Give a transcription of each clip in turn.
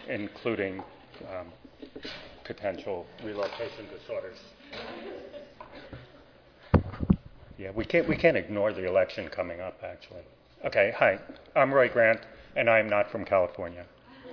including potential relocation disorders. Yeah, we can't ignore the election coming up, actually. Okay, hi, I'm Roy Grant, and I'm not from California.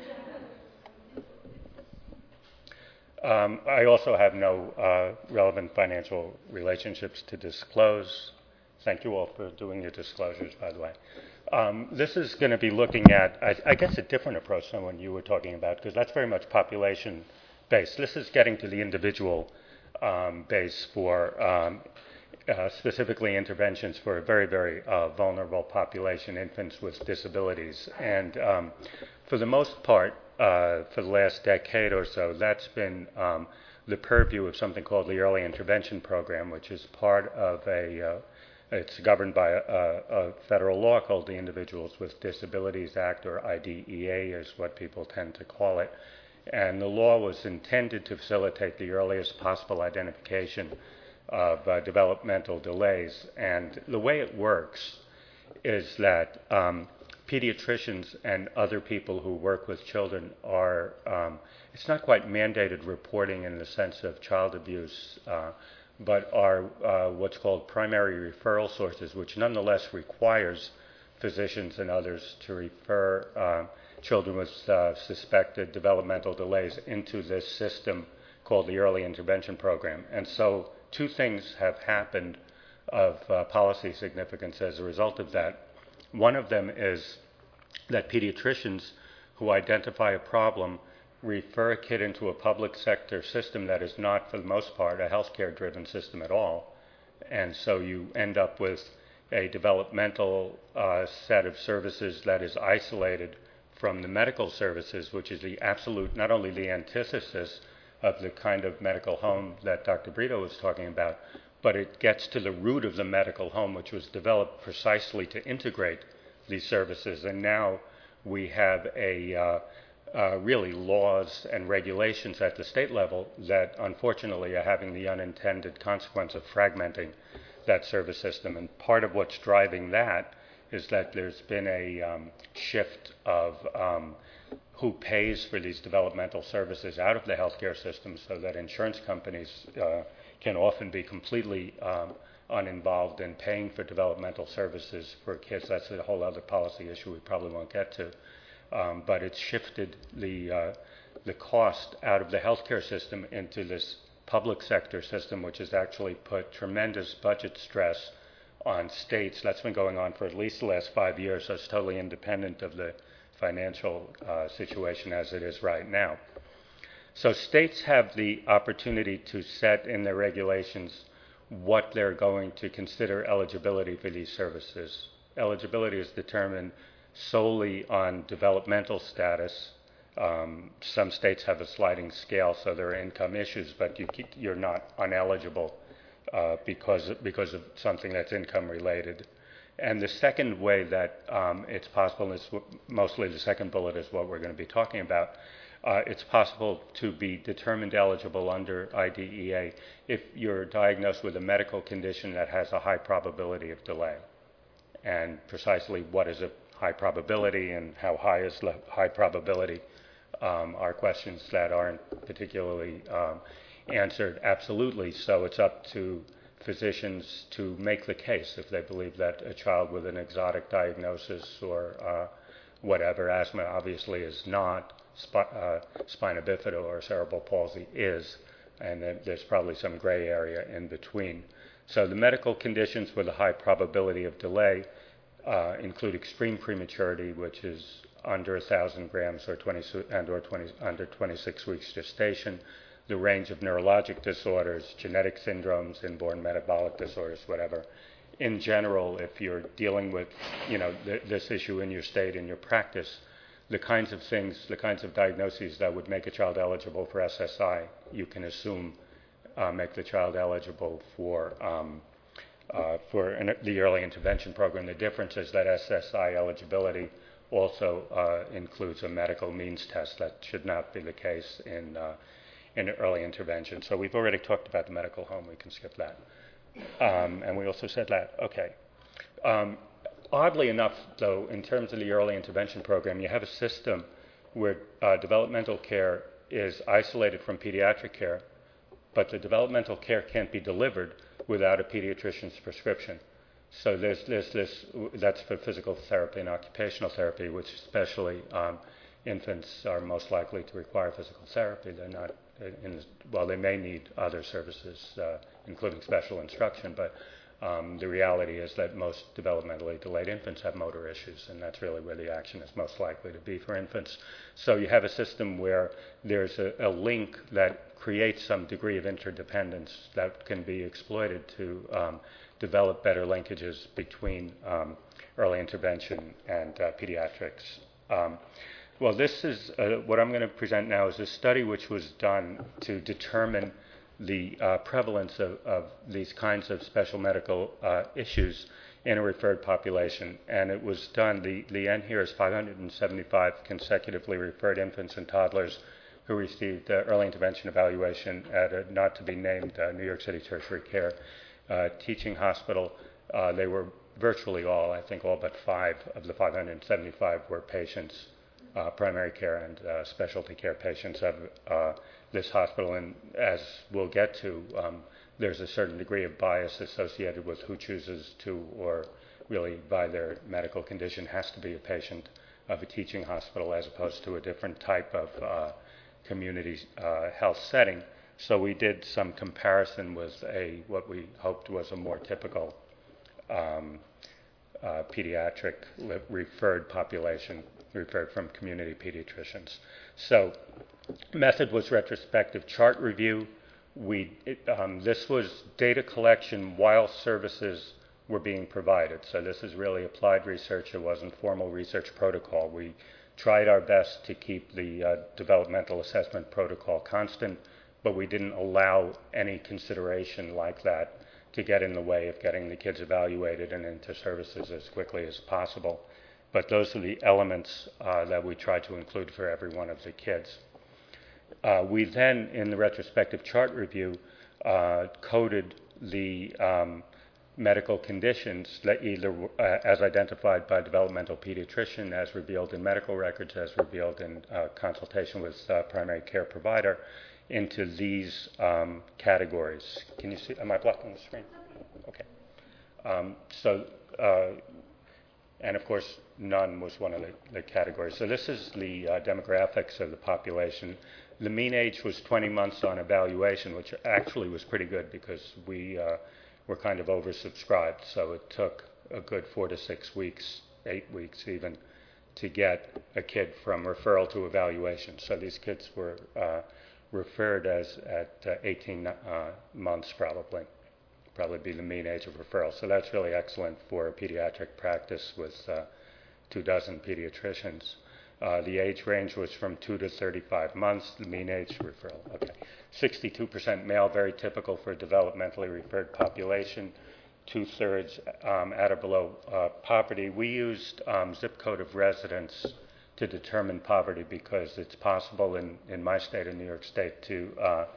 I also have no relevant financial relationships to disclose. Thank you all for doing your disclosures, by the way. This is going to be looking at, I guess, a different approach than what you were talking about, because that's very much population-based. This is getting to the individual base for specifically interventions for a very, very vulnerable population, infants with disabilities. And for the most part, for the last decade or so, that's been the purview of something called the Early Intervention Program, which is part of it's governed by a federal law called the Individuals with Disabilities Act, or IDEA is what people tend to call it. And the law was intended to facilitate the earliest possible identification of developmental delays. And the way it works is that pediatricians and other people who work with children are, it's not quite mandated reporting in the sense of child abuse, but are what's called primary referral sources, which nonetheless requires physicians and others to refer children with suspected developmental delays into this system called the Early Intervention Program. And so two things have happened of policy significance as a result of that. One of them is that pediatricians who identify a problem refer a kid into a public sector system that is not, for the most part, a healthcare-driven system at all. And so you end up with a developmental set of services that is isolated from the medical services, which is the absolute, not only the antithesis of the kind of medical home that Dr. Brito was talking about, but it gets to the root of the medical home, which was developed precisely to integrate these services. And now we have really laws and regulations at the state level that unfortunately are having the unintended consequence of fragmenting that service system. And part of what's driving that is that there's been a shift of who pays for these developmental services out of the healthcare system, so that insurance companies can often be completely uninvolved in paying for developmental services for kids. That's a whole other policy issue we probably won't get to. But it's shifted the cost out of the healthcare system into this public sector system, which has actually put tremendous budget stress on states. That's been going on for at least the last 5 years, so it's totally independent of the financial situation as it is right now. So states have the opportunity to set in their regulations what they're going to consider eligibility for these services. Eligibility is determined solely on developmental status. Some states have a sliding scale, so there are income issues, but you're not uneligible because of something that's income related. And the second way that it's possible, and mostly the second bullet is what we're going to be talking about, it's possible to be determined eligible under IDEA if you're diagnosed with a medical condition that has a high probability of delay. And precisely what is a high probability and how high is the high probability are questions that aren't particularly answered absolutely. So it's up to physicians to make the case if they believe that a child with an exotic diagnosis or whatever, asthma obviously is not, spina bifida or cerebral palsy is, and then there's probably some gray area in between. So the medical conditions with a high probability of delay include extreme prematurity, which is under 1,000 grams or under 26 weeks gestation, the range of neurologic disorders, genetic syndromes, inborn metabolic disorders, whatever. In general, if you're dealing with, this issue in your state, in your practice, the kinds of things, the kinds of diagnoses that would make a child eligible for SSI, you can assume make the child eligible for the early intervention program. The difference is that SSI eligibility also includes a medical means test. That should not be the case in early intervention. So we've already talked about the medical home. We can skip that. And we also said that. Okay. Oddly enough, though, in terms of the early intervention program, you have a system where developmental care is isolated from pediatric care, but the developmental care can't be delivered without a pediatrician's prescription. So there's this, that's for physical therapy and occupational therapy, which especially infants are most likely to require physical therapy. They're not, well, they may need other services, including special instruction, but the reality is that most developmentally delayed infants have motor issues, and that's really where the action is most likely to be for infants. So you have a system where there's a link that creates some degree of interdependence that can be exploited to develop better linkages between early intervention and pediatrics. Well, this is what I'm going to present now is a study which was done to determine the prevalence of these kinds of special medical issues in a referred population. And it was done, the N here is 575 consecutively referred infants and toddlers who received early intervention evaluation at a not-to-be-named New York City tertiary care teaching hospital. They were virtually all, I think all but 5 of the 575 were patients, primary care and specialty care patients of this hospital. And as we'll get to, there's a certain degree of bias associated with who chooses to, or really by their medical condition, has to be a patient of a teaching hospital as opposed to a different type of community health setting. So we did some comparison with what we hoped was a more typical pediatric referred population, referred from community pediatricians. So method was retrospective chart review. This was data collection while services were being provided. So this is really applied research. It wasn't formal research protocol. We tried our best to keep the developmental assessment protocol constant, but we didn't allow any consideration like that to get in the way of getting the kids evaluated and into services as quickly as possible. But those are the elements that we tried to include for every one of the kids. We then, in the retrospective chart review, coded the medical conditions that either as identified by developmental pediatrician, as revealed in medical records, as revealed in consultation with primary care provider, into these categories. Can you see? Am I blocking the screen? Okay. And of course, none was one of the categories. So this is the demographics of the population. The mean age was 20 months on evaluation, which actually was pretty good because we were kind of oversubscribed. So it took a good 4 to 6 weeks, 8 weeks even, to get a kid from referral to evaluation. So these kids were referred at 18 months probably be the mean age of referral. So that's really excellent for a pediatric practice with 24 pediatricians. The age range was from 2 to 35 months, the mean age referral. Okay. 62% male, very typical for a developmentally referred population. 2/3 at or below poverty. We used zip code of residence to determine poverty because it's possible in my state, in New York State, to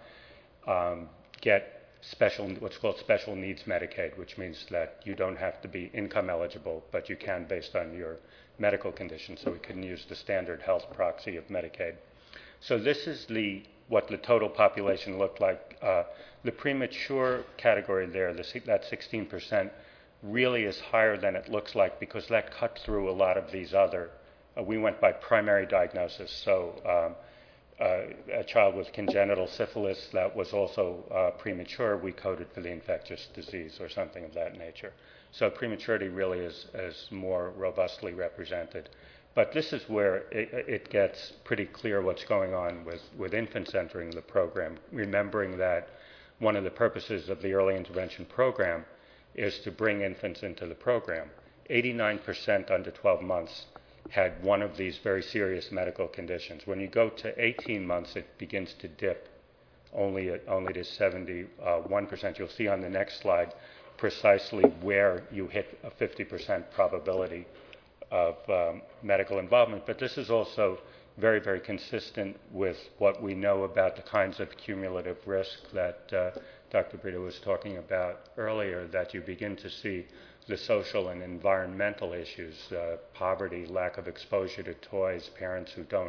get what's called special needs Medicaid, which means that you don't have to be income eligible, but you can based on your medical condition. So we couldn't use the standard health proxy of Medicaid. So this is what the total population looked like. The premature category there, that 16%, really is higher than it looks like because that cut through a lot of these other. We went by primary diagnosis. So a child with congenital syphilis that was also premature, we coded for the infectious disease or something of that nature. So prematurity really is more robustly represented. But this is where it gets pretty clear what's going on with infants entering the program, remembering that one of the purposes of the early intervention program is to bring infants into the program. 89% under 12 months had one of these very serious medical conditions. When you go to 18 months, it begins to dip only to 71%. You'll see on the next slide precisely where you hit a 50% probability of medical involvement. But this is also very, very consistent with what we know about the kinds of cumulative risk that Dr. Brito was talking about earlier, that you begin to see the social and environmental issues, poverty, lack of exposure to toys, parents who don't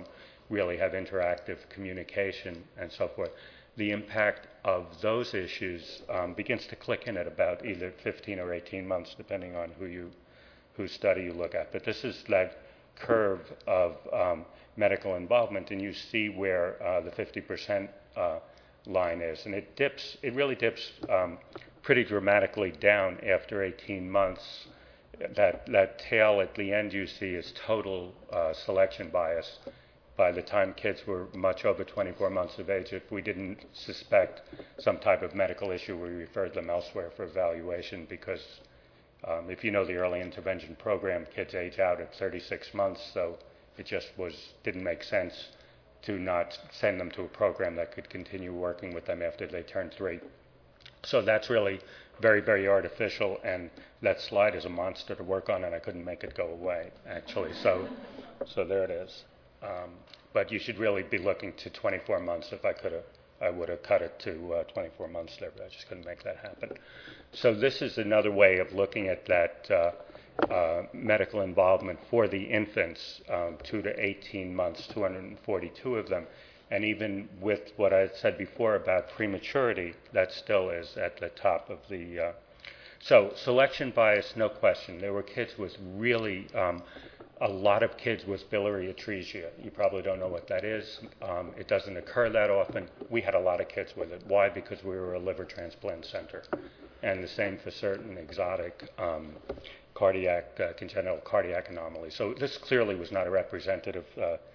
really have interactive communication and so forth. The impact of those issues begins to click in at about either 15 or 18 months, depending on whose study you look at. But this is that curve of medical involvement, and you see where the 50% line is. And it really dips pretty dramatically down after 18 months. That tail at the end you see is total selection bias. By the time kids were much over 24 months of age, if we didn't suspect some type of medical issue, we referred them elsewhere for evaluation, because if you know the early intervention program, kids age out at 36 months, so it just didn't make sense to not send them to a program that could continue working with them after they turned 3. So that's really very, very artificial, and that slide is a monster to work on, and I couldn't make it go away, actually. So there it is. But you should really be looking to 24 months. If I could have, I would have cut it to 24 months there, but I just couldn't make that happen. So this is another way of looking at that medical involvement for the infants, 2 to 18 months, 242 of them. And even with what I said before about prematurity, that still is at the top of the... So selection bias, no question. There were kids with really... a lot of kids with biliary atresia. You probably don't know what that is. It doesn't occur that often. We had a lot of kids with it. Why? Because we were a liver transplant center. And the same for certain exotic congenital cardiac anomalies. So this clearly was not a representative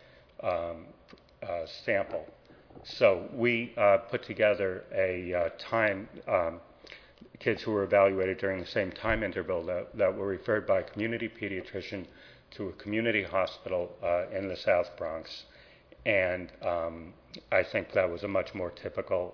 sample. So we put together a kids who were evaluated during the same time interval that were referred by a community pediatrician to a community hospital in the South Bronx. And I think that was a much more typical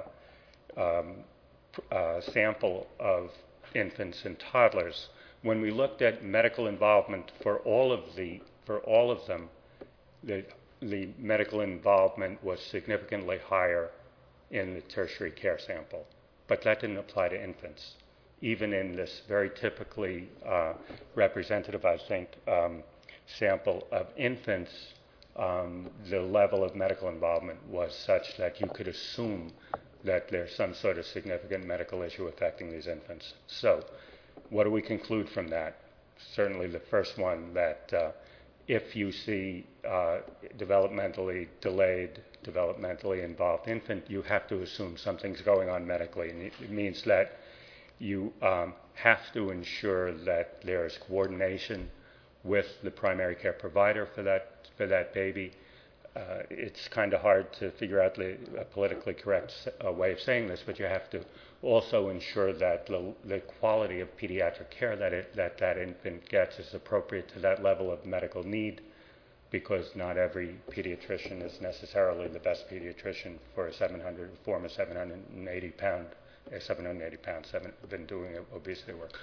sample of infants and toddlers. When we looked at medical involvement for all of them, the medical involvement was significantly higher in the tertiary care sample. But that didn't apply to infants. Even in this very typically representative, I think, sample of infants, the level of medical involvement was such that you could assume that there's some sort of significant medical issue affecting these infants. So what do we conclude from that? Certainly the first one, that if you see developmentally delayed, developmentally involved infant, you have to assume something's going on medically. And it means that you have to ensure that there's coordination with the primary care provider for that baby. It's kind of hard to figure out a politically correct way of saying this, but you have to also ensure that the quality of pediatric care that infant gets is appropriate to that level of medical need, because not every pediatrician is necessarily the best pediatrician for a 780 pounds. I've been doing obesity work.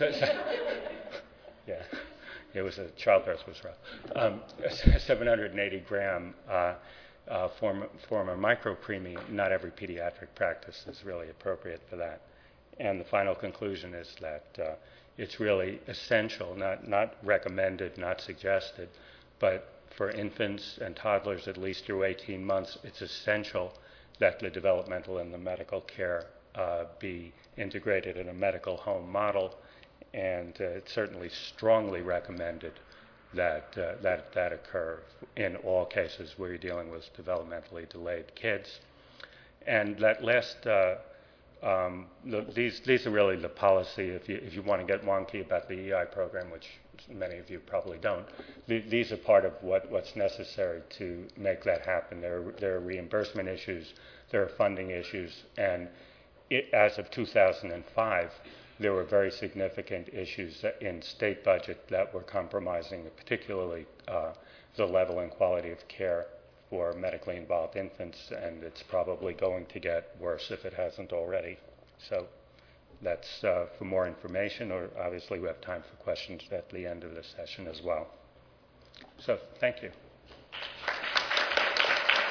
Yeah, it was childbirth was rough. 780 gram former micropreemie. Not every pediatric practice is really appropriate for that. And the final conclusion is that it's really essential, not recommended, not suggested, but for infants and toddlers at least through 18 months, it's essential that the developmental and the medical care be integrated in a medical home model, and it's certainly strongly recommended that that occur in all cases where you're dealing with developmentally delayed kids. And that last, these are really the policy. If you want to get wonky about the EI program, which many of you probably don't, these are part of what's necessary to make that happen. There are reimbursement issues, there are funding issues, and as of 2005, there were very significant issues in state budget that were compromising, particularly the level and quality of care for medically involved infants, and it's probably going to get worse if it hasn't already. So that's for more information, or obviously we have time for questions at the end of the session as well. So thank you.